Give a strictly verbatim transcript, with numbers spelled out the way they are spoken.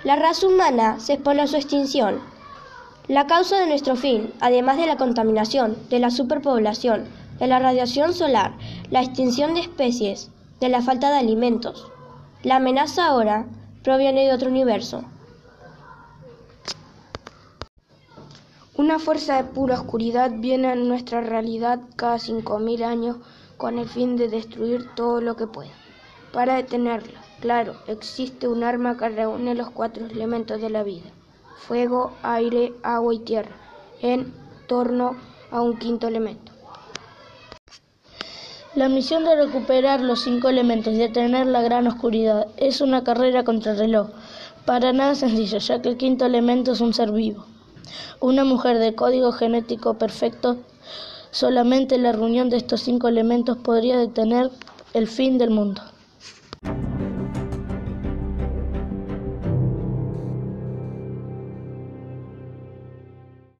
La raza humana se expone a su extinción. La causa de nuestro fin, además de la contaminación, de la superpoblación, de la radiación solar, la extinción de especies, de la falta de alimentos. La amenaza ahora proviene de otro universo. Una fuerza de pura oscuridad viene a nuestra realidad cada cinco mil años con el fin de destruir todo lo que pueda. Para detenerla, claro, existe un arma que reúne los cuatro elementos de la vida: fuego, aire, agua y tierra, en torno a un quinto elemento. La misión de recuperar los cinco elementos y detener la gran oscuridad es una carrera contra el reloj, para nada sencillo, ya que el quinto elemento es un ser vivo. Una mujer de código genético perfecto, solamente la reunión de estos cinco elementos podría detener el fin del mundo.